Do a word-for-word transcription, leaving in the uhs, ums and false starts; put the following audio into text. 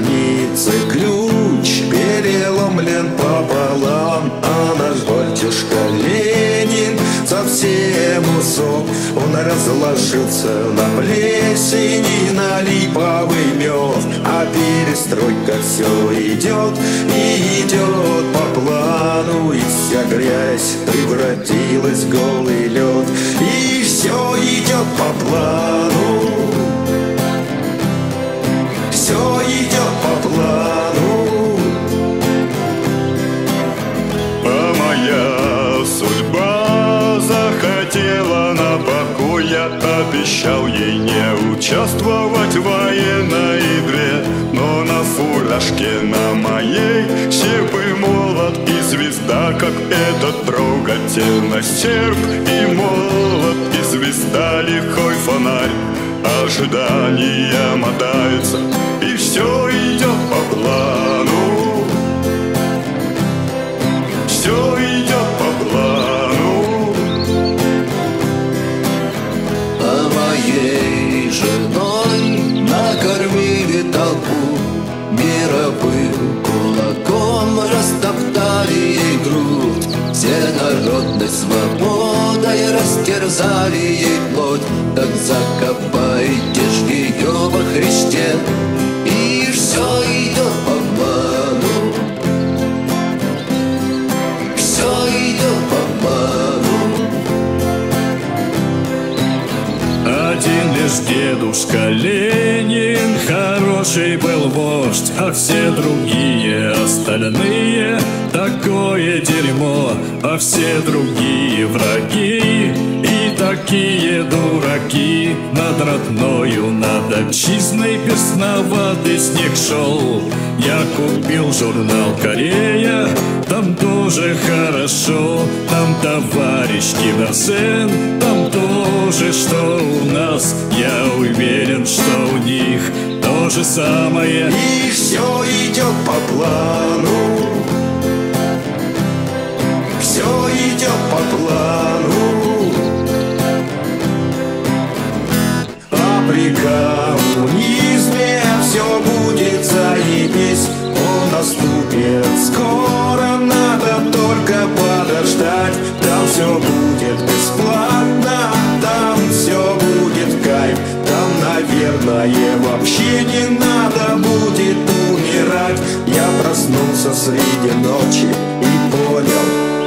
границы ключ переломлен пополам, а наш батюшка Ленин совсем усох. Он разложился на плесени, на липовый мед, а перестройка все идет и идет по плану, и вся грязь превратилась в голый лед, и все идет по плану, все идет по плану. А моя судьба захотела на покой, я обещал ей не участвовать в военной игре, но на фуражке на моей серп и молот и звезда, как этот трогательно серп и молот и звезда, лихой фонарь ожидания мотается, и все идет по плану, все идет по плану. А моей женой накормили толпу, мировым кулаком растоптали ей грудь, всенародной свободой растерзали ей плоть. Так закопайте ж ее во Христе, и все идет по плану, все идет по плану. Один лишь дедушка Ленин хороший был вождь, а все другие остальные такое дерьмо, а все другие враги и такие дураки. Над родною, над отчизной бесноватый снег шел. Я купил журнал «Корея», там тоже хорошо, там товарищ Ким Ир Сен, там тоже, что у нас. Я уверен, что у них то же самое. И все идет по плану, все идет по плану. А при коммунизме все будет заебись, он наступит скоро, надо только подождать. Там все будет бесплатно, там все будет кайф, там, наверное, вообще не надо будет умирать. Я проснулся среди ночи и понял,